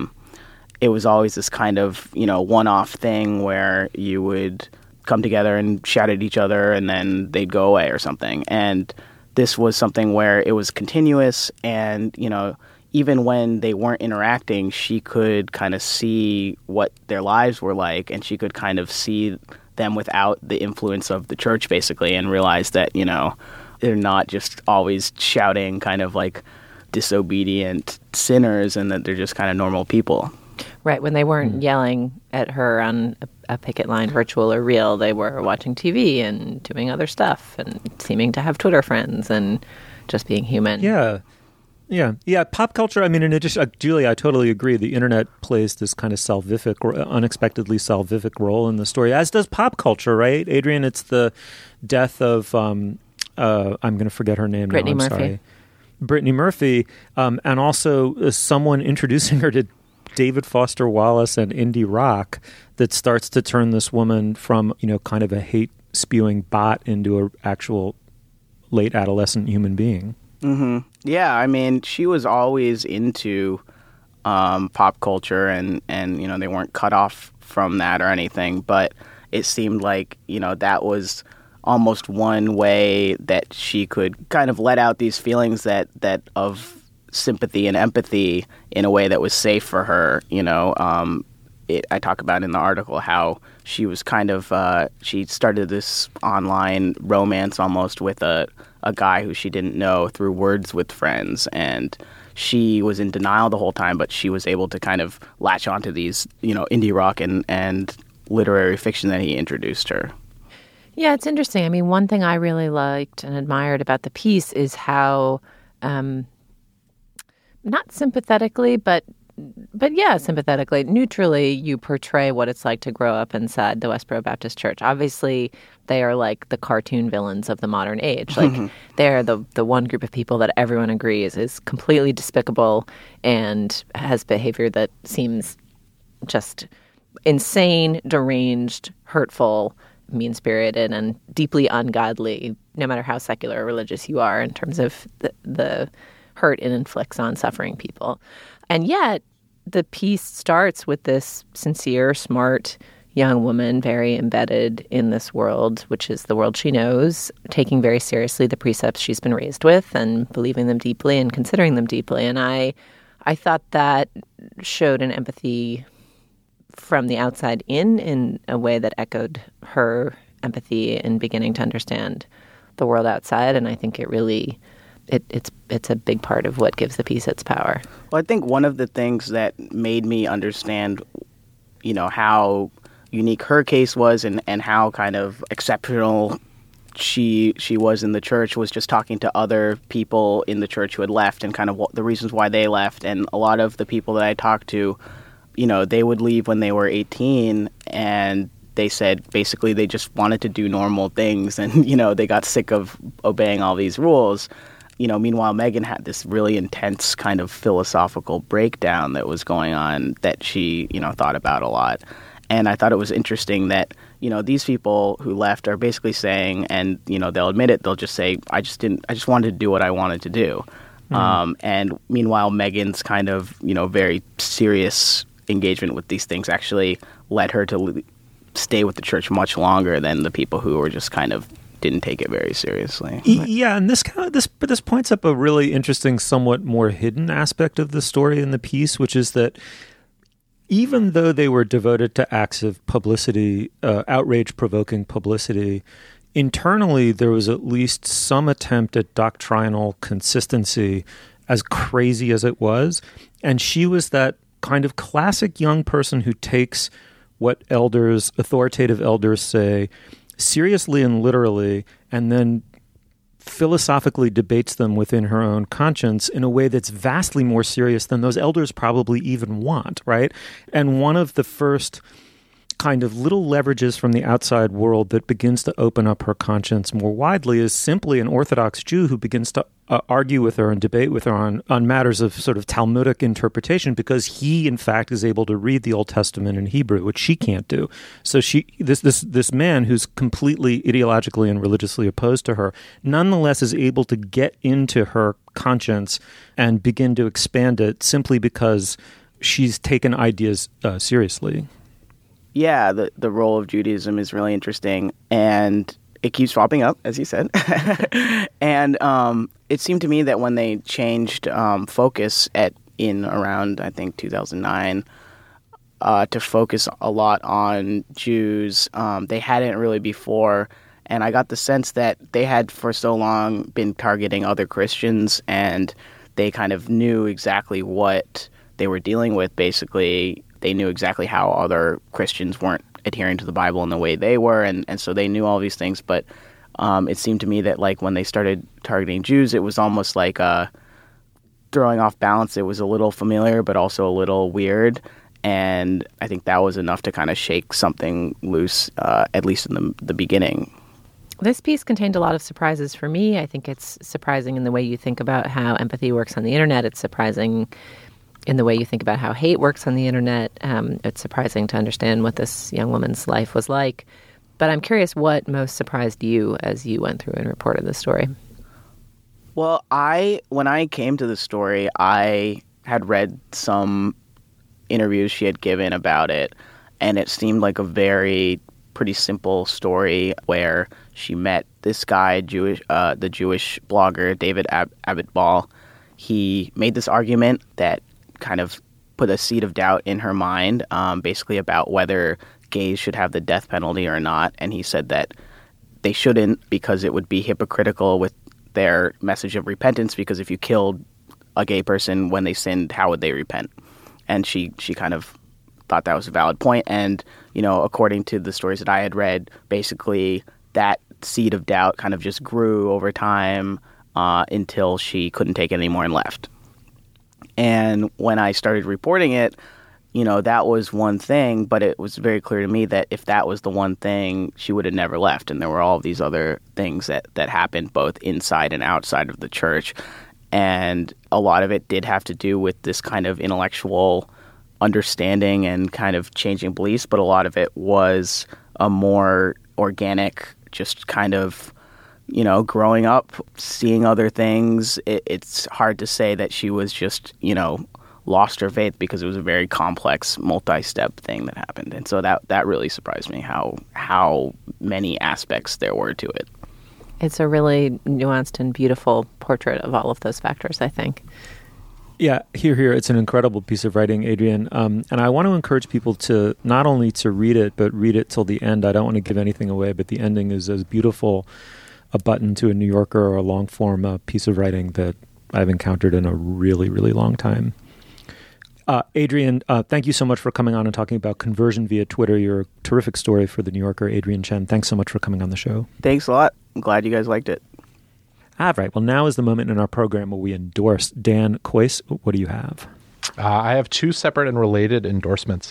this kind of, you know, one-off thing where you would come together and shout at each other and then they'd go away or something. And this was something where it was continuous and, you know, even when they weren't interacting, she could kind of see what their lives were like and she could kind of see them without the influence of the church, basically, and realize that, you know, they're not just always shouting kind of like disobedient sinners and that they're just kind of normal people. Right. When they weren't yelling at her on a picket line, virtual or real, they were watching TV and doing other stuff and seeming to have Twitter friends and just being human. Yeah. Pop culture, I mean, in addition, Julie, I totally agree. The internet plays this kind of unexpectedly salvific role in the story, as does pop culture, right? Adrian, it's the death of, I'm going to forget her name Brittany now. Murphy. Sorry. Brittany Murphy, and also someone introducing her to David Foster Wallace and indie rock that starts to turn this woman from, you know, kind of a hate-spewing bot into an actual late adolescent human being. Mm-hmm. Yeah, I mean, she was always into pop culture and, you know, they weren't cut off from that or anything, but it seemed like, you know, that was almost one way that she could kind of let out these feelings that of sympathy and empathy in a way that was safe for her. I talk about in the article how she was kind of she started this online romance almost with a guy who she didn't know through Words with Friends, and she was in denial the whole time, but she was able to kind of latch onto these indie rock and literary fiction that he introduced her. Yeah, it's interesting. I mean, one thing I really liked and admired about the piece is how not sympathetically, but yeah, sympathetically, neutrally, you portray what it's like to grow up inside the Westboro Baptist Church. Obviously, they are like the cartoon villains of the modern age. Like, they're the one group of people that everyone agrees is completely despicable and has behavior that seems just insane, deranged, hurtful, mean-spirited, and deeply ungodly, no matter how secular or religious you are in terms of the hurt it inflicts on suffering people. And yet, the piece starts with this sincere, smart young woman, very embedded in this world, which is the world she knows, taking very seriously the precepts she's been raised with and believing them deeply and considering them deeply. And I thought that showed an empathy from the outside in a way that echoed her empathy in beginning to understand the world outside. And I think it really... It's a big part of what gives the piece its power. Well, I think one of the things that made me understand, how unique her case was and how kind of exceptional she was in the church was just talking to other people in the church who had left and kind of the reasons why they left. And a lot of the people that I talked to, they would leave when they were 18, and they said basically they just wanted to do normal things, and, they got sick of obeying all these rules. Meanwhile, Megan had this really intense kind of philosophical breakdown that was going on that she, thought about a lot. And I thought it was interesting that, these people who left are basically saying, and, they'll admit it, they'll just say, I just wanted to do what I wanted to do. And meanwhile, Megan's kind of, very serious engagement with these things actually led her to stay with the church much longer than the people who were just kind of didn't take it very seriously. Yeah, and this points up a really interesting, somewhat more hidden aspect of the story in the piece, which is that even though they were devoted to acts of publicity, outrage-provoking publicity, internally there was at least some attempt at doctrinal consistency, as crazy as it was. And she was that kind of classic young person who takes what authoritative elders say, seriously and literally, and then philosophically debates them within her own conscience in a way that's vastly more serious than those elders probably even want, right? And one of the first kind of little leverages from the outside world that begins to open up her conscience more widely is simply an Orthodox Jew who begins to argue with her and debate with her on matters of sort of Talmudic interpretation, because he, in fact, is able to read the Old Testament in Hebrew, which she can't do. So this man who's completely ideologically and religiously opposed to her, nonetheless is able to get into her conscience and begin to expand it simply because she's taken ideas seriously. Yeah, the role of Judaism is really interesting, and it keeps popping up, as you said. And it seemed to me that when they changed focus in around, I think, 2009, to focus a lot on Jews, they hadn't really before. And I got the sense that they had for so long been targeting other Christians, and they kind of knew exactly what they were dealing with, basically. They knew exactly how other Christians weren't adhering to the Bible in the way they were, and so they knew all these things. But it seemed to me that, like, when they started targeting Jews, it was almost like throwing off balance. It was a little familiar, but also a little weird. And I think that was enough to kind of shake something loose, at least in the beginning. This piece contained a lot of surprises for me. I think it's surprising in the way you think about how empathy works on the internet. It's surprising in the way you think about how hate works on the internet. It's surprising to understand what this young woman's life was like. But I'm curious what most surprised you as you went through and reported the story. Well, when I came to the story, I had read some interviews she had given about it, and it seemed like a pretty simple story where she met this guy, the Jewish blogger David Abitbol. He made this argument that kind of put a seed of doubt in her mind, basically about whether gays should have the death penalty or not. And he said that they shouldn't because it would be hypocritical with their message of repentance, because if you killed a gay person when they sinned, how would they repent? And she kind of thought that was a valid point. And, according to the stories that I had read, basically that seed of doubt kind of just grew over time until she couldn't take it anymore and left. And when I started reporting it, that was one thing, but it was very clear to me that if that was the one thing, she would have never left. And there were all these other things that happened both inside and outside of the church. And a lot of it did have to do with this kind of intellectual understanding and kind of changing beliefs, but a lot of it was a more organic, just kind of, growing up, seeing other things. It's hard to say that she was just, lost her faith, because it was a very complex, multi-step thing that happened. And so that really surprised me how many aspects there were to it. It's a really nuanced and beautiful portrait of all of those factors, I think. Yeah, here. It's an incredible piece of writing, Adrienne. And I want to encourage people to not only to read it, but read it till the end. I don't want to give anything away, but the ending is as beautiful a button to a New Yorker or a long-form piece of writing that I've encountered in a really, really long time. Adrienne, thank you so much for coming on and talking about conversion via Twitter. You're a terrific story for The New Yorker. Adrienne Chen, thanks so much for coming on the show. Thanks a lot. I'm glad you guys liked it. All right. Well, now is the moment in our program where we endorse. Dan Kois, what do you have? I have two separate and related endorsements.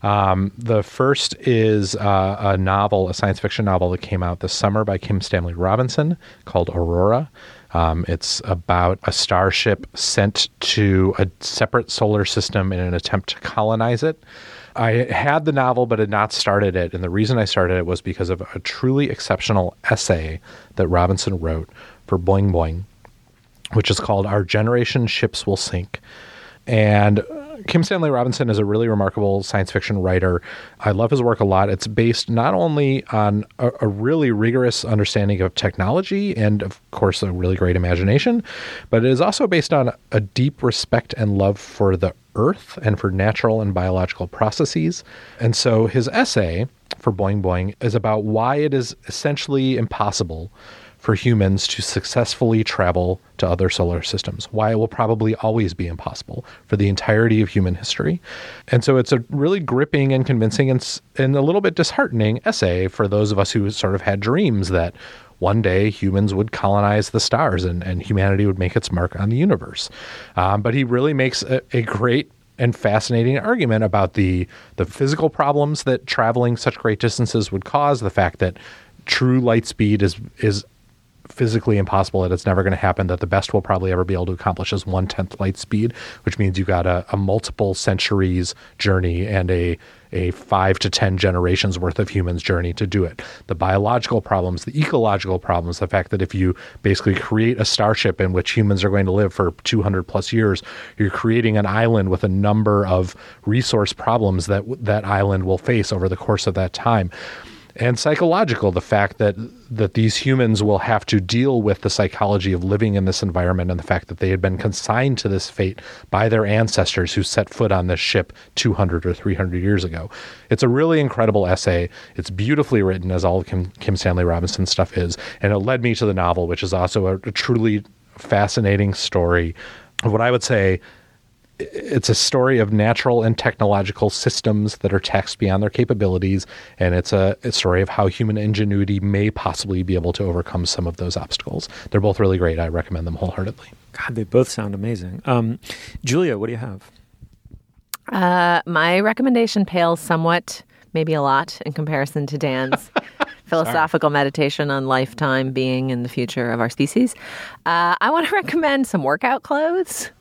The first is a novel, a science fiction novel that came out this summer by Kim Stanley Robinson called Aurora. It's about a starship sent to a separate solar system in an attempt to colonize it. I had the novel but had not started it, and the reason I started it was because of a truly exceptional essay that Robinson wrote for Boing Boing, which is called Our Generation Ships Will Sink. And Kim Stanley Robinson is a really remarkable science fiction writer. I love his work a lot. It's based not only on a really rigorous understanding of technology and, of course, a really great imagination, but it is also based on a deep respect and love for the Earth and for natural and biological processes. And so his essay for Boing Boing is about why it is essentially impossible for humans to successfully travel to other solar systems, why it will probably always be impossible for the entirety of human history. And so it's a really gripping and convincing and a little bit disheartening essay for those of us who sort of had dreams that one day humans would colonize the stars and humanity would make its mark on the universe. But he really makes a great and fascinating argument about the physical problems that traveling such great distances would cause, the fact that true light speed is physically impossible, that it's never going to happen, that the best we'll probably ever be able to accomplish is 1/10 light speed, which means you've got a multiple centuries journey and a 5 to 10 generations worth of humans journey to do it. The biological problems, the ecological problems, the fact that if you basically create a starship in which humans are going to live for 200 plus years, you're creating an island with a number of resource problems that island will face over the course of that time. And psychological, the fact that these humans will have to deal with the psychology of living in this environment and the fact that they had been consigned to this fate by their ancestors who set foot on this ship 200 or 300 years ago. It's a really incredible essay. It's beautifully written, as all of Kim Stanley Robinson stuff is. And it led me to the novel, which is also a truly fascinating story of what I would say it's a story of natural and technological systems that are taxed beyond their capabilities, and it's a story of how human ingenuity may possibly be able to overcome some of those obstacles. They're both really great. I recommend them wholeheartedly. God, they both sound amazing. Julia, what do you have? My recommendation pales somewhat, maybe a lot, in comparison to Dan's philosophical meditation on lifetime, being, and the future of our species. I want to recommend some workout clothes.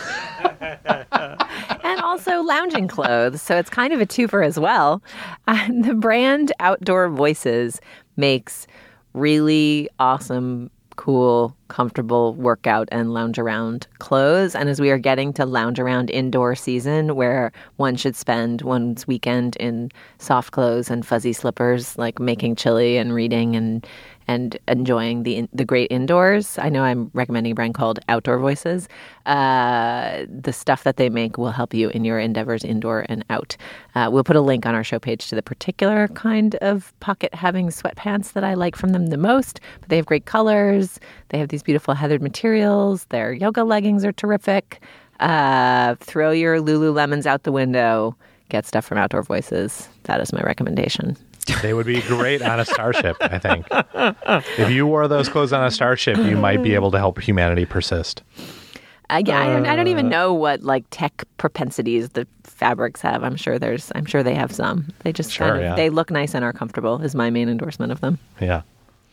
And also lounging clothes. So it's kind of a twofer as well. The brand Outdoor Voices makes really awesome, cool, comfortable workout and lounge around clothes. And as we are getting to lounge around indoor season, where one should spend one's weekend in soft clothes and fuzzy slippers, like making chili and reading and and enjoying the great indoors. I know I'm recommending a brand called Outdoor Voices. The stuff that they make will help you in your endeavors indoor and out. We'll put a link on our show page to the particular kind of pocket-having sweatpants that I like from them the most. But they have great colors. They have these beautiful heathered materials. Their yoga leggings are terrific. Throw your Lululemons out the window. Get stuff from Outdoor Voices. That is my recommendation. They would be great on a starship, I think. If you wore those clothes on a starship, you might be able to help humanity persist. I don't even know what like tech propensities the fabrics have. I'm sure they have some. They just they look nice and are comfortable is my main endorsement of them. Yeah.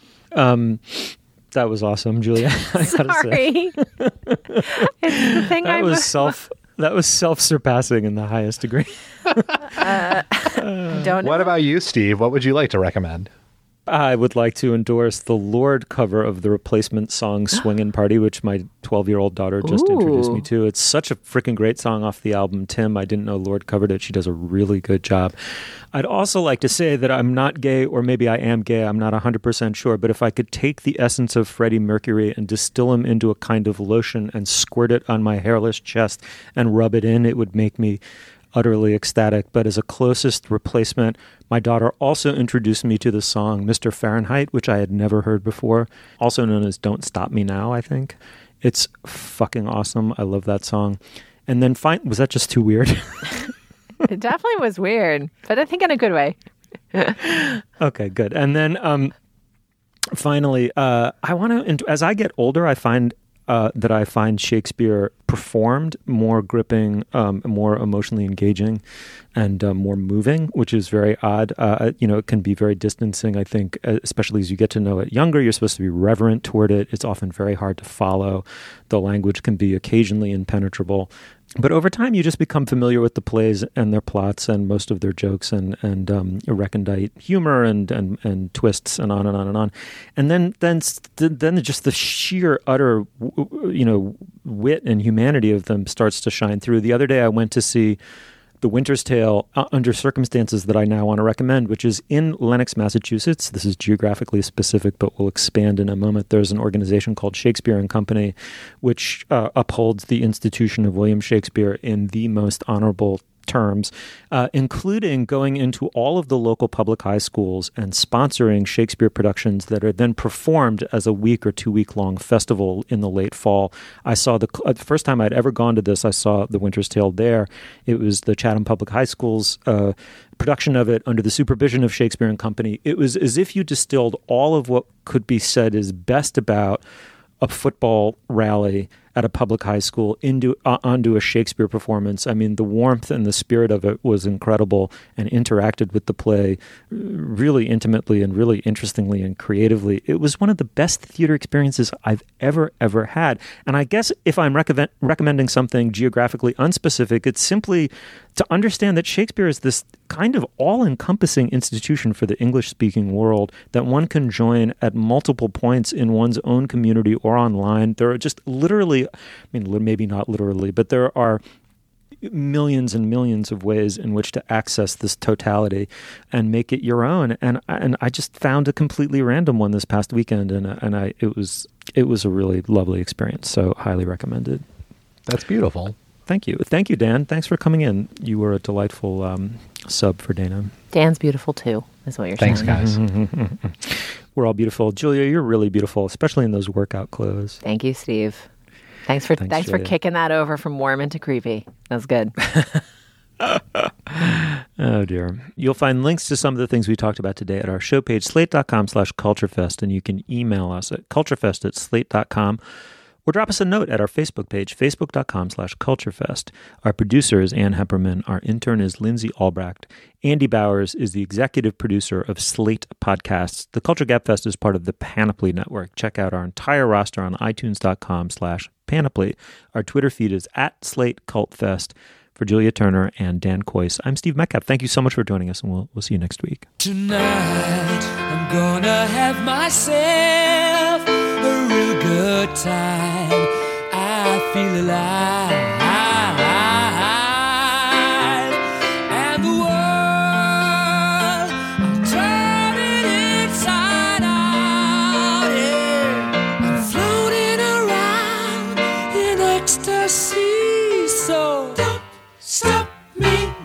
That was awesome, Julia. Sorry. It's the thing That was self-surpassing in the highest degree. Don't know. What about you, Steve? What would you like to recommend? I would like to endorse the Lorde cover of the Replacement song Swingin' Party, which my 12-year-old daughter just introduced me to. It's such a freaking great song off the album Tim. I didn't know Lorde covered it. She does a really good job. I'd also like to say that I'm not gay, or maybe I am gay. I'm not 100% sure. But if I could take the essence of Freddie Mercury and distill him into a kind of lotion and squirt it on my hairless chest and rub it in, it would make me utterly ecstatic. But as a closest replacement, my daughter also introduced me to the song Mr. Fahrenheit, which I had never heard before, also known as Don't Stop Me Now, I think. It's fucking awesome. I love that song. And then was that just too weird? It definitely was weird, but I think in a good way. Okay, good. And then finally, I want to, as I get older, I find that I find Shakespeare performed more gripping, more emotionally engaging, and more moving, which is very odd. It can be very distancing, I think, especially as you get to know it younger. You're supposed to be reverent toward it. It's often very hard to follow. The language can be occasionally impenetrable. But over time, you just become familiar with the plays and their plots and most of their jokes and recondite humor and twists and on and on and on. And then just the sheer utter, wit and humanity of them starts to shine through. The other day, I went to see The Winter's Tale under circumstances that I now want to recommend, which is in Lenox, Massachusetts. This is geographically specific, but we'll expand in a moment. There's an organization called Shakespeare and Company, which upholds the institution of William Shakespeare in the most honorable terms, including going into all of the local public high schools and sponsoring Shakespeare productions that are then performed as a week or 2 week long festival in the late fall. I saw the first time I'd ever gone to this, I saw The Winter's Tale there. It was the Chatham Public High School's production of it under the supervision of Shakespeare and Company. It was as if you distilled all of what could be said is best about a football rally at a public high school onto a Shakespeare performance. I mean, the warmth and the spirit of it was incredible, and interacted with the play really intimately and really interestingly and creatively. It was one of the best theater experiences I've ever had. And I guess if I'm recommending something geographically unspecific, it's simply to understand that Shakespeare is this kind of all-encompassing institution for the English-speaking world that one can join at multiple points in one's own community or online. There are just literally, maybe not literally, but there are millions and millions of ways in which to access this totality and make it your own. And I just found a completely random one this past weekend, and it was a really lovely experience. So highly recommended. That's beautiful. Thank you, Dan. Thanks for coming in. You were a delightful sub for Dana. Dan's beautiful too, is what you're saying. Thanks, guys. We're all beautiful. Julia, you're really beautiful, especially in those workout clothes. Thanks you, Steve. Thanks for kicking that over from warm into creepy. That was good. Oh, dear. You'll find links to some of the things we talked about today at our show page, slate.com/culturefest, and you can email us at culturefest@slate.com. Or drop us a note at our Facebook page, facebook.com/culturefest. Our producer is Ann Hepperman. Our intern is Lindsay Albrecht. Andy Bowers is the executive producer of Slate Podcasts. The Culture Gabfest is part of the Panoply Network. Check out our entire roster on itunes.com/panoply. Our Twitter feed is @SlateCultFest. For Julia Turner and Dan Kois, I'm Steve Metcalf. Thank you so much for joining us, and we'll see you next week. Tonight, I'm gonna have myself a real good time. I feel alive, and the world, I'm turning inside out. the sea. So don't stop me